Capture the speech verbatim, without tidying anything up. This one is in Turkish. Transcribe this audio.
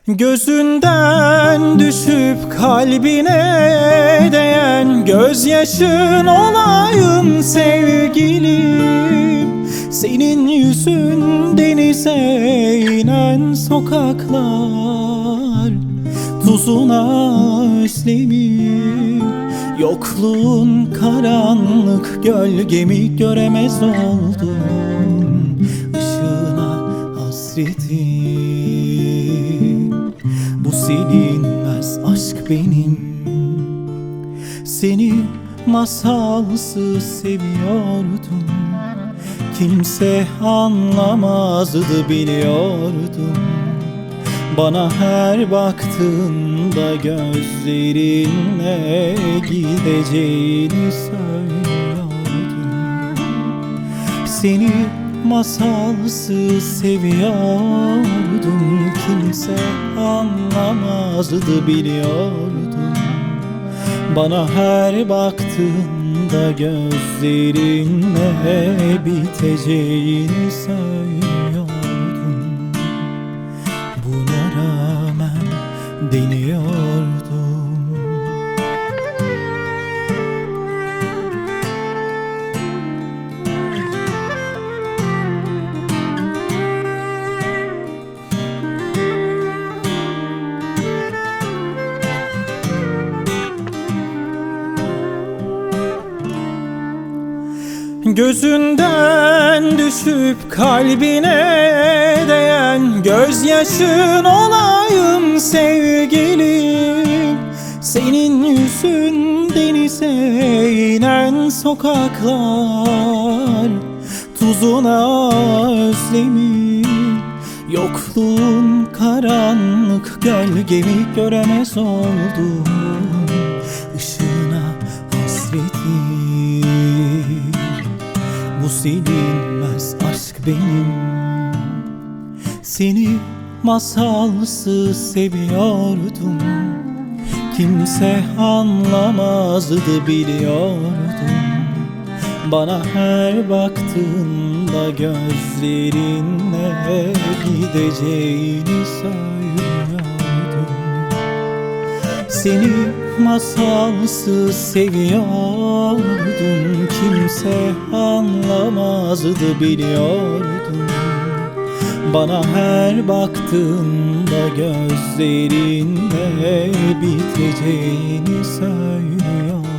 Gözünden düşüp kalbine değen gözyaşın olayım sevgilim. Senin yüzün denize inen sokaklar, tuzuna özlemim. Yokluğun karanlık gölgemi göremez oldum. Işığına hasretim, bu silinmez aşk benim. Seni masalsız seviyordum, kimse anlamazdı biliyordum. Bana her baktığında gözlerinle gideceğini söylüyordum. Seni masalsız seviyordum, kimse anlamazdı biliyordum. Bana her baktığında gözlerinle biteceğini söylüyordum. Buna rağmen deniyordum. Gözünden düşüp kalbine değen gözyaşın olayım sevgilim. Senin yüzün denize inen sokaklar, tuzuna özlemim. Yokluğun karanlık gölgemi göremez oldum. Işığına hasretim, bu silinmez aşk benim. Seni masalsız seviyordum, kimse anlamazdı biliyordum. Bana her baktığında gözlerinle gideceğini söylüyordum. Seni masalsız seviyordum, kimse anlamazdı biliyordum. Bana her baktığında gözlerinle biteceğini söylüyordum.